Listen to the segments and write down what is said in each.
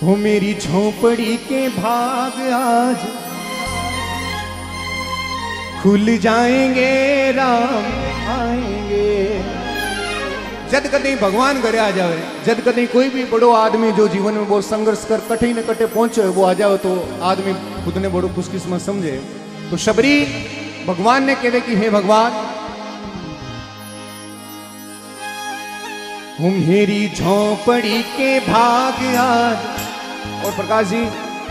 हो मेरी झोपड़ी के भाग आज खुल जाएंगे, राम आएंगे। जद कहीं भगवान घरे आ जाए, जद कहीं कोई भी बड़ो आदमी जो जीवन में बहुत संघर्ष कर कठिन न कटे पहुंचे वो आ जाओ तो आदमी खुद ने बड़ो खुशकिस्मत समझे। तो शबरी भगवान ने कहे कि हे भगवान, हूं मेरी झोपड़ी के भाग आज। और प्रकाश जी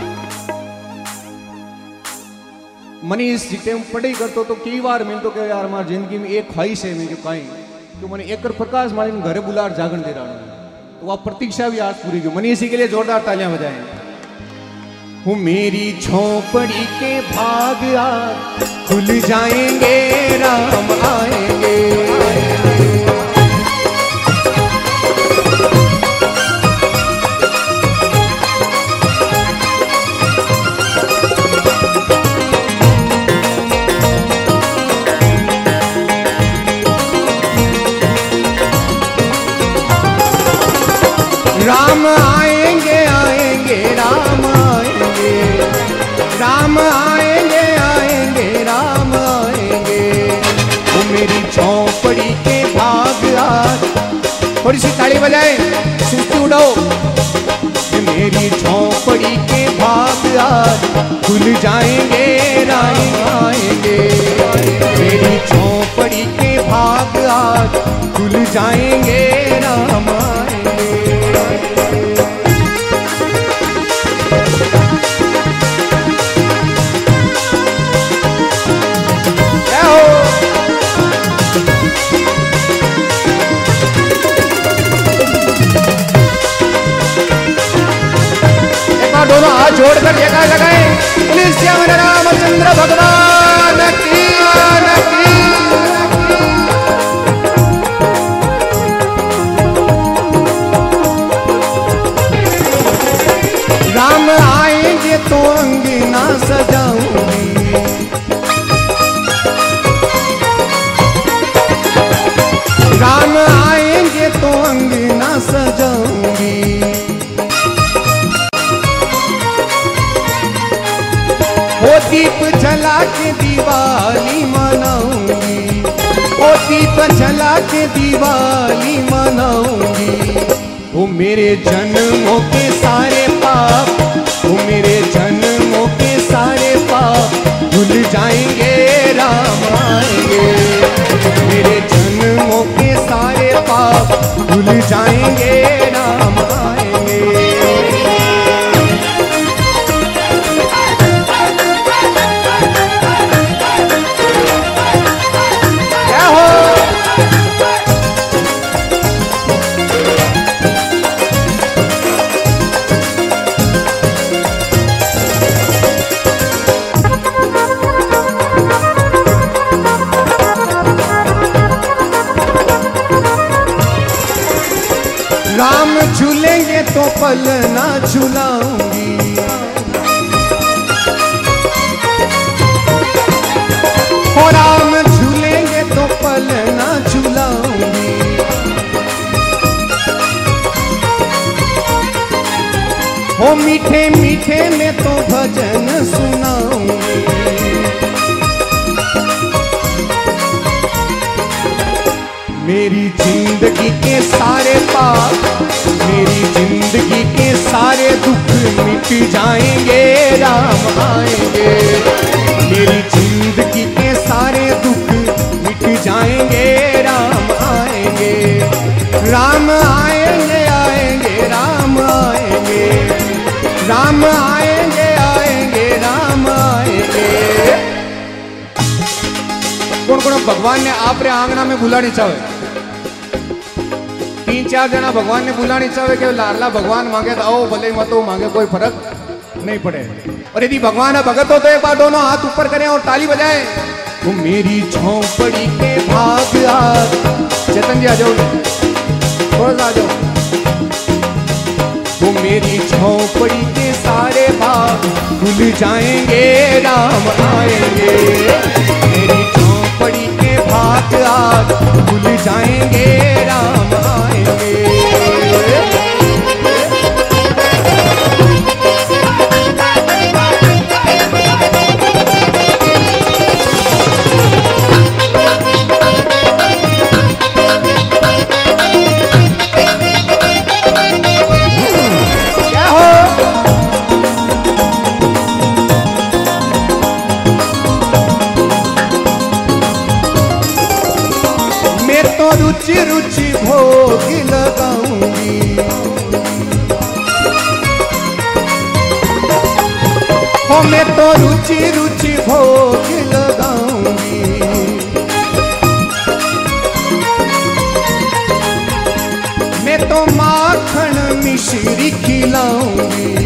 मनीष जिते पढ़ाई करते तो कई बार मिलते कि यार हमारी जिंदगी में एक ख्वाहिश है मेरी कहीं तो मैंने एक प्रकाश मारी घरे बुलार जागरण दे रहा हूं, तो वह प्रतीक्षा भी आज पूरी की। मनीष जी के लिए जोरदार तालियां बजाएं। हूं मेरी झोपड़ी के भाग आज खुल जाएंगे, राम आएंगे। राम आएंगे आएंगे राम आएंगे, राम आएंगे आएंगे राम आएंगे। वो मेरी झोपड़ी के भाग आज, थोड़ी सी ताली बजाए, सिस्टी उड़ाओ। मेरी झोपड़ी के भाग आज खुल जाएंगे, राम आएंगे। मेरी झोपड़ी के भाग आज खुल जाएंगे, राम आएंगे। दोनों हाथ जोड़कर जगह लगाएं। पुलिस श्याम रामचंद्र भगवान की राम आएंगे तो अंगना सजाऊंगी, राम आएंगे तो अंगना सजाऊंगी। वो दीप जला के दिवाली मनाऊंगी, वो दीप जला के दिवाली मनाऊंगी। वो मेरे जन्मों के सारे पाप, वो मेरे जन्मों के सारे पाप धुल जाएंगे, राम आएंगे। मेरे जन्मों के सारे पाप धुल जाएंगे, राम आएंगे। राम झूलेंगे तो पल ना झुलाऊंगी, हो राम झूलेंगे तो पल ना झुलाऊंगी। हो मीठे मीठे में तो भजन सुनाऊंगी। मेरी जिंदगी के सारे पाप, मेरी जिंदगी के सारे दुख मिट जाएंगे, राम आएंगे। मेरी जिंदगी के सारे दुख मिट जाएंगे, राम आएंगे। राम आएंगे आएंगे राम आएंगे, राम आएंगे आएंगे राम आएंगे। कौन कौन भगवान ने आप रे आंगना में बुलानी चाहे? 3-4 जना भगवान ने बुलानी चाहे कि लाला भगवान मांगे तो आओ, भले मत मांगे कोई फर्क नहीं पड़े। और यदि भगवान भगत हो तो एक बार दोनों हाथ ऊपर करें और ताली बजाएं। वो मेरी झोपड़ी के भाग आज, चेतन जी आ जाओ, थोड़ा सा आ जाओ। वो मेरी झोपड़ी के सारे भाग खुल जाएंगे, राम आएंगे। मेरी झोपड़ी के भाग आज खुल जाएंगे, राम आएंगे। ओ मैं तो रुचि रुचि भोग लगाऊंगी, मैं तो माखन मिश्री खिलाऊंगी।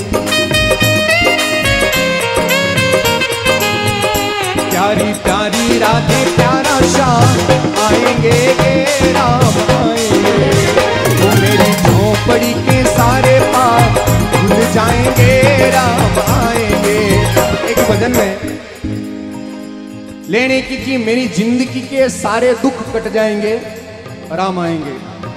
प्यारी प्यारी राधे प्यारा श्याम आएंगे गे राम आएंगे, वो मेरी झोपड़ी के सारे पाप भूल जाएंगे राम आएंगे। एक भजन में लेने की मेरी जिंदगी के सारे दुख कट जाएंगे राम आएंगे।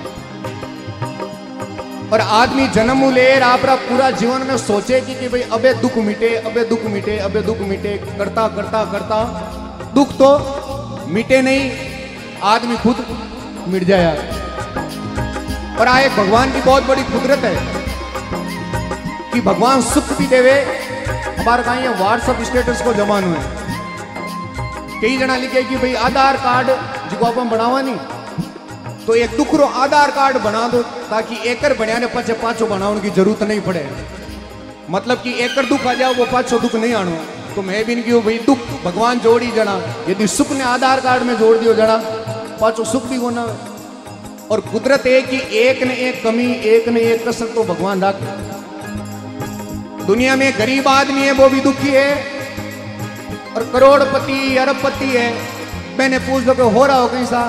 और आदमी जन्म ले आपरा पूरा जीवन में सोचे कि भाई अबे दुख मिटे, अबे दुख मिटे, अबे दुख मिटे, करता करता करता दुख तो मिटे नहीं, आदमी खुद मिट जाए। और आए भगवान की बहुत बड़ी कुदरत है कि भगवान सुख भी देवे। हमारे कहा ये व्हाट्सएप स्टेटस को जमानो है, कई जना लिखे कि भाई आधार कार्ड जिको आप बनावा नहीं तो एक दुखरो आधार कार्ड बना दो ताकि एकर बनाने पचे पाछो बनाने की जरूरत नहीं पड़े। मतलब कि एकर दुख आ जाओ वो पाछो दुख नहीं आनो। तो मैं भी नहीं भाई दुख भगवान जोड़ी जना, यदि सुख ने आधार कार्ड में जोड़ दियो जना पाछो सुख भी होना। और कुदरत है कि एक ने एक कमी, एक ने एक कसर तो भगवान रख। दुनिया में गरीब आदमी है वो भी दुखी है, और करोड़पति अरबपति है मैंने पूछ लो कि हो रहा हो कहीं सा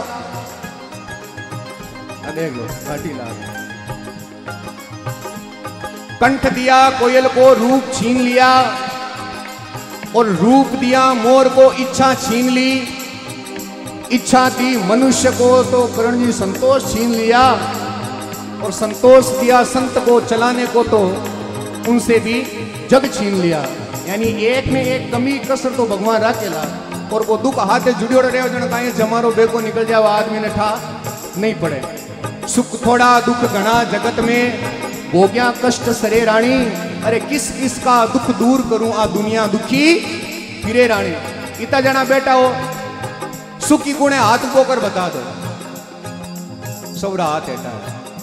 देख लो घाटी लाल। कंठ दिया कोयल को रूप छीन लिया, और रूप दिया मोर को इच्छा छीन ली, इच्छा दी मनुष्य को तो करण जी संतोष छीन लिया, और संतोष दिया संत को चलाने को तो उनसे भी जग छीन लिया। यानी एक में एक कमी कसर तो भगवान राखेला। और वो दुख हाथे जुड़ियोड़ रहे जन कहीं जमारो बेको निकल जाओ आदमी ने ठा नहीं पड़े। सुख थोड़ा दुख घना जगत में, भोग्या कष्ट सरे रानी, अरे किस किस का दुख दूर करूं आ दुनिया दुखी फिरे रानी। इतना जना बैठा हो सुखी गुणे हाथ को कर बता दो, सबरा हाथ है।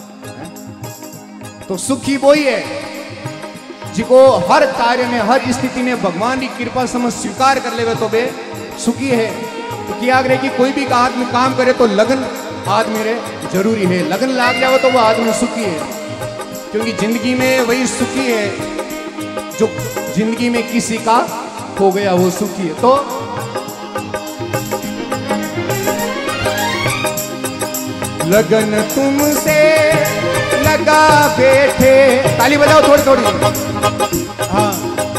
तो सुखी वही है जिको हर कार्य में हर स्थिति में भगवान की कृपा समझ स्वीकार कर ले तो बे सुखी है। तो किया करे कि कोई भी आदमी काम करे तो लगन आदमी रे जरूरी है, लगन लाग जाओ तो वो आदमी सुखी है। क्योंकि जिंदगी में वही सुखी है जो जिंदगी में किसी का हो गया वो सुखी है। तो लगन तुमसे लगा बैठे, ताली बजाओ थोड़ी थोड़ी। हाँ,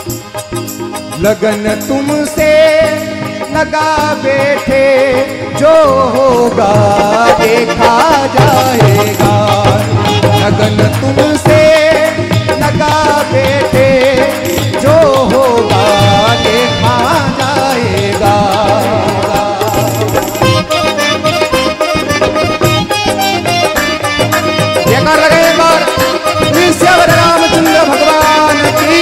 लगन तुमसे लगा बैठे, जो होगा देखा जाएगा। लगन तुमसे लगा बैठे, जो होगा देखा जाएगा। जयकार लगे एक बार श्री रामचंद्र भगवान की।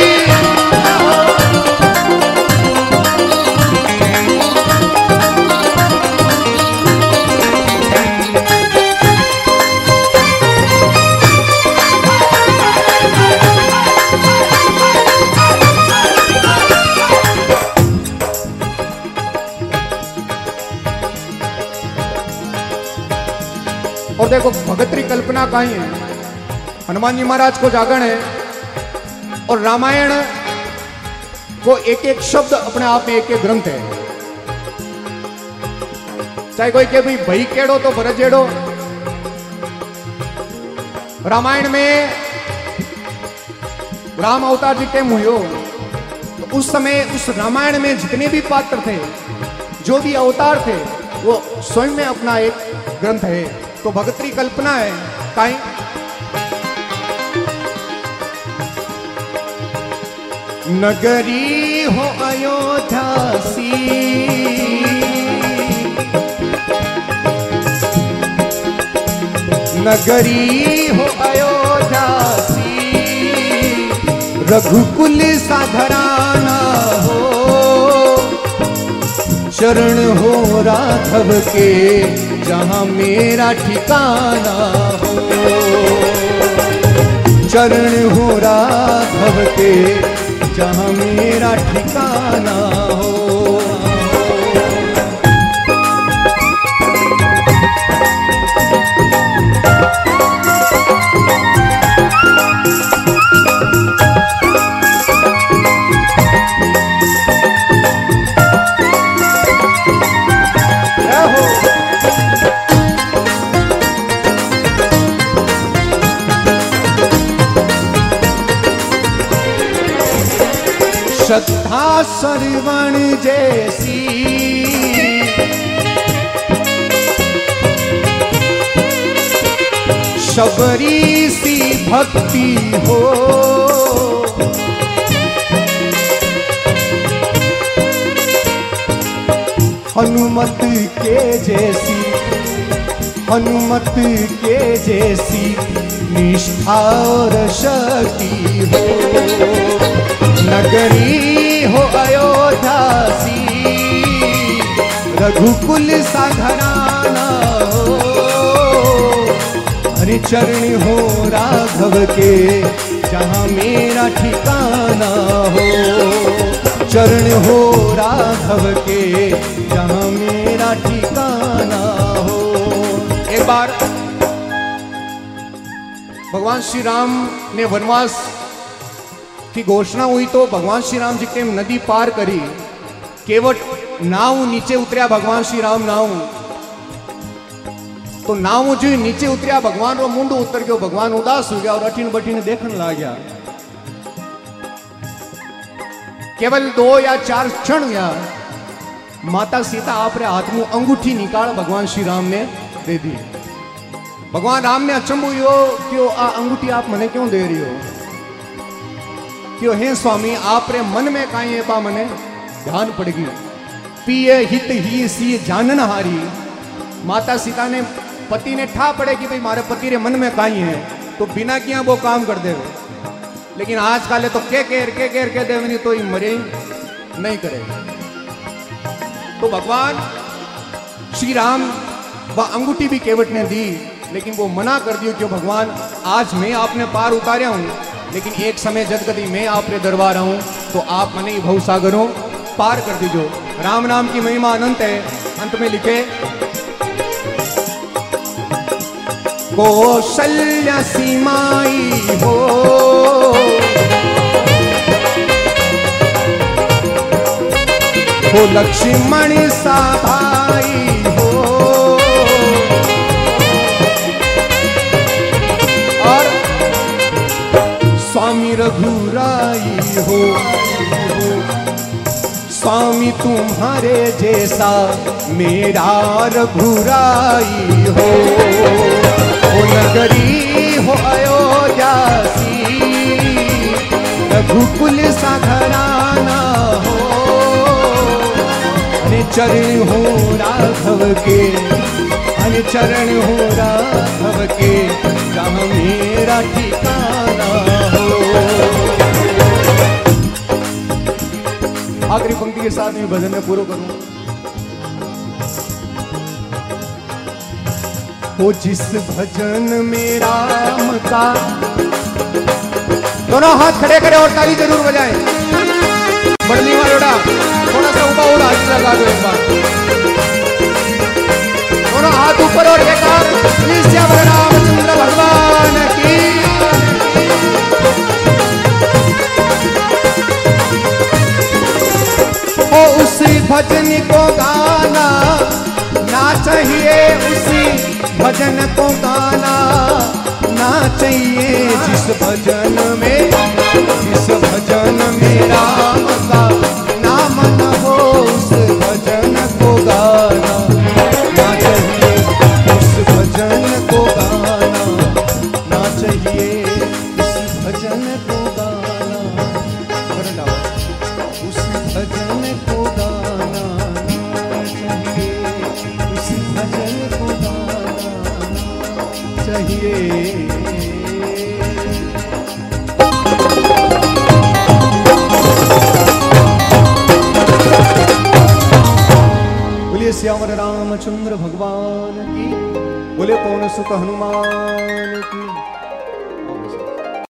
और देखो भगतरी कल्पना कहीं है, हनुमान जी महाराज को जागरण है, और रामायण को एक एक शब्द अपने आप में एक एक ग्रंथ है। चाहे कोई के भाई केड़ो तो भरत जेड़ो। रामायण में राम अवतार जी टेम हुयो तो उस समय उस रामायण में जितने भी पात्र थे, जो भी अवतार थे, वो स्वयं में अपना एक ग्रंथ है। तो भगतरी कल्पना है काई नगरी हो अयोध्या सी, नगरी हो अयोध्या सी, रघुकुल साधराना हो, शरण हो राघव के जहां मेरा ठिकाना हो, चरण हो राघव के जहाँ मेरा ठिकाना हो। श्रद्धा सरवण जैसी शबरी सी भक्ति हो, हनुमत के जैसी, हनुमत के जैसी निष्ठा और शक्ति हो। नगरी हो अयोध्या सी, रघुकुल सा घराना हो। हरि चरण हो राघव के, जहाँ मेरा ठिकाना हो। चरण हो राघव के, जहाँ मेरा ठिकाना हो। एक बार भगवान श्री राम ने वनवास की घोषणा हुई तो भगवान श्री राम जी के नदी पार करी, केवट नाव नीचे उतरिया भगवान श्री राम नाव, तो नाव जो नीचे उतरिया भगवान रो मुंडो उतर गयो, भगवान उदास हो गया और अठीन बठीन देखने लग गया। केवल 2 या 4 क्षण या माता सीता आपरे हाथ में अंगूठी निकाल भगवान श्री राम ने दे दी। भगवान राम ने अचंबो यो क्यों आ अंगूठी आप मने क्यों दे रही हो? क्यों हे स्वामी आप रे मन में काई है बा मने ध्यान पड़ गई। पिए हित ही सी जानन हारी। माता सीता ने पति ने ठा पड़े कि भाई मारे पति रे मन में काई है, तो बिना किया वो काम कर देवे। लेकिन आज काले तो के देवे नहीं तो ही मरे नहीं करे। तो भगवान श्री राम वह अंगूठी भी केवट ने दी, लेकिन वो मना कर दियो क्यों भगवान आज मैं आपने पार उतारा हूं, लेकिन एक समय जब कभी मैं आपरे दरबार आऊं तो आप मने ही भवसागरों पार कर दीजो। राम नाम की महिमा अनंत है। अंत में लिखे कौशल्या सीमाई हो, हो लक्ष्मण सा भाई हो, और स्वामी रघुराई हो। स्वामी तुम्हारे जैसा मेरा रघुराई हो। ओ नगरी हो अयोध्या सी, रघुकुल सा घराना हो। अने चरण हो राघव के, अने चरण हो राघव के, जहाँ मेरा ठिकाना हो। आखिरी पंक्ति के साथ मैं भजन में पूरा करूं। हो जिस भजन में राम का, दोनों हाथ खड़े करें और ताली जरूर बजाएं। बढ़नी वालोड़ा थोड़ा सा ऊपर और हाथ लगा दो एक बार। दोनों हाथ ऊपर और एक बार। रामचंद्र भगवान की। हो उसी भजन को गाना ना चाहिए, उसी भजन को गाना ना चाहिए। जिस भजन में, जिस भजन में राम का नाम न हो, उस भजन को गाना ना चाहिए। उस भजन को गाना ना चाहिए। उस भजन को गाना, उस भजन को गाना ना चाहिए। उस भजन को गाना चाहिए। बोलिए श्यामर रामचंद्र भगवान की, बोले पवन सुत हनुमान की।